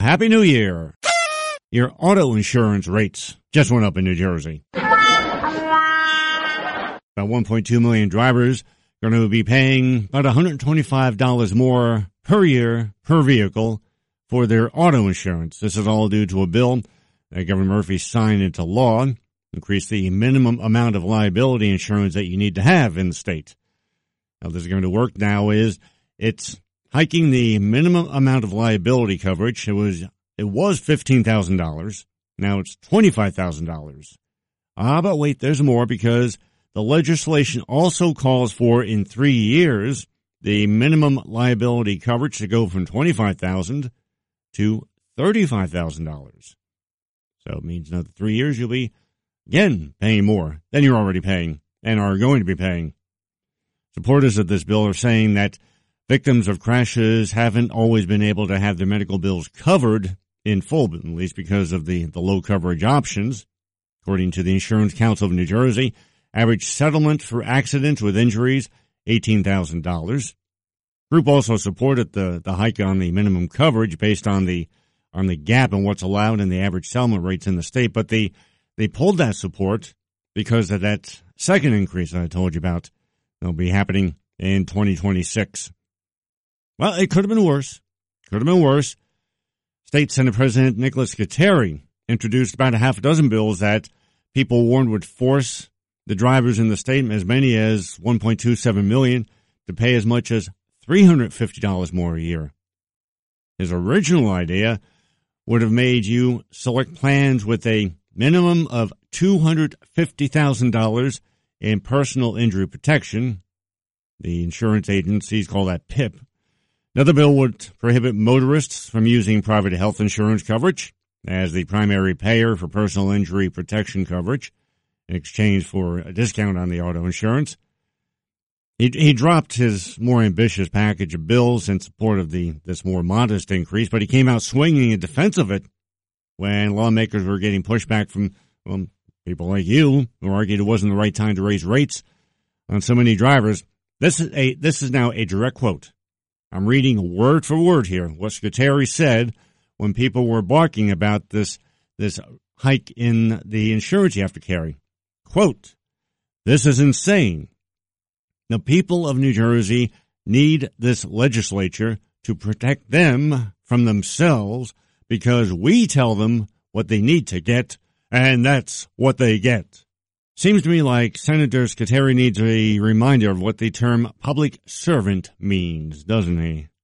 Happy New Year. Your auto insurance rates just went up in New Jersey. About 1.2 million drivers are going to be paying about $125 more per year per vehicle for their auto insurance. This is all due to a bill that Governor Murphy signed into law, increase the minimum amount of liability insurance that you need to have in the state. How this is going to work now is it's hiking the minimum amount of liability coverage. It was $15,000. Now it's $25,000. But wait, there's more, because the legislation also calls for, in 3 years, the minimum liability coverage to go from $25,000 to $35,000. So it means another 3 years you'll be, again, paying more than you're already paying and are going to be paying. Supporters of this bill are saying that victims of crashes haven't always been able to have their medical bills covered in full, at least because of the low coverage options. According to the Insurance Council of New Jersey, average settlement for accidents with injuries, $18,000. Group also supported the hike on the minimum coverage based on the gap in what's allowed in the average settlement rates in the state, but they pulled that support because of that second increase that I told you about. It'll be happening in 2026. Well, it could have been worse. State Senate President Nicholas Kateri introduced about a half a dozen bills that people warned would force the drivers in the state, as many as 1.27 million, to pay as much as $350 more a year. His original idea would have made you select plans with a minimum of $250,000 in personal injury protection. The insurance agencies call that PIP. Another bill would prohibit motorists from using private health insurance coverage as the primary payer for personal injury protection coverage in exchange for a discount on the auto insurance. He dropped his more ambitious package of bills in support of this more modest increase, but he came out swinging in defense of it when lawmakers were getting pushback from people like you who argued it wasn't the right time to raise rates on so many drivers. This is now a direct quote. I'm reading word for word here what Kateri said when people were barking about this hike in the insurance you have to carry. Quote, "This is insane. The people of New Jersey need this legislature to protect them from themselves because we tell them what they need to get, and that's what they get." Seems to me like Senator Kateri needs a reminder of what the term public servant means, doesn't he?